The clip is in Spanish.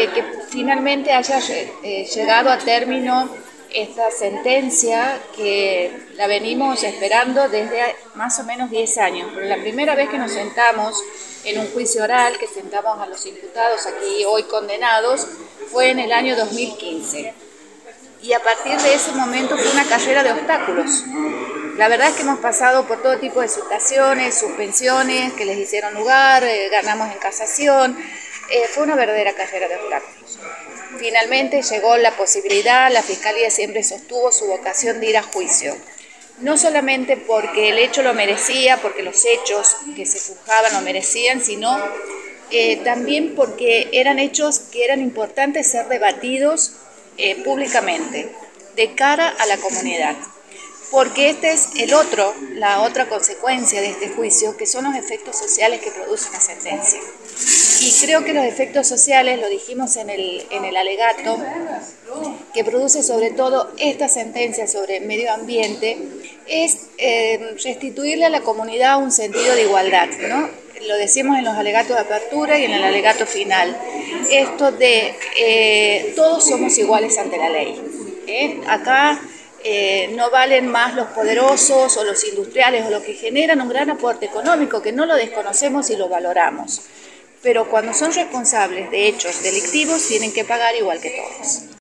que finalmente haya llegado a término esta sentencia que la venimos esperando desde más o menos 10 años. Pero la primera vez que nos sentamos en un juicio oral, que sentamos a los imputados aquí hoy condenados, fue en el año 2015. Y a partir de ese momento fue una carrera de obstáculos. La verdad es que hemos pasado por todo tipo de situaciones, suspensiones que les hicieron lugar, ganamos en casación, fue una verdadera carrera de obstáculos. Finalmente llegó la posibilidad, la Fiscalía siempre sostuvo su vocación de ir a juicio. No solamente porque el hecho lo merecía, porque los hechos que se juzgaban lo merecían, sino también porque eran hechos que eran importantes ser debatidos públicamente, de cara a la comunidad. Porque este es la otra consecuencia de este juicio, que son los efectos sociales que produce una sentencia. Y creo que los efectos sociales, lo dijimos en el alegato, que produce sobre todo esta sentencia sobre medio ambiente, es restituirle a la comunidad un sentido de igualdad, ¿no? Lo decimos en los alegatos de apertura y en el alegato final. Esto de todos somos iguales ante la ley. Acá no valen más los poderosos o los industriales o los que generan un gran aporte económico, que no lo desconocemos y lo valoramos. Pero cuando son responsables de hechos delictivos tienen que pagar igual que todos.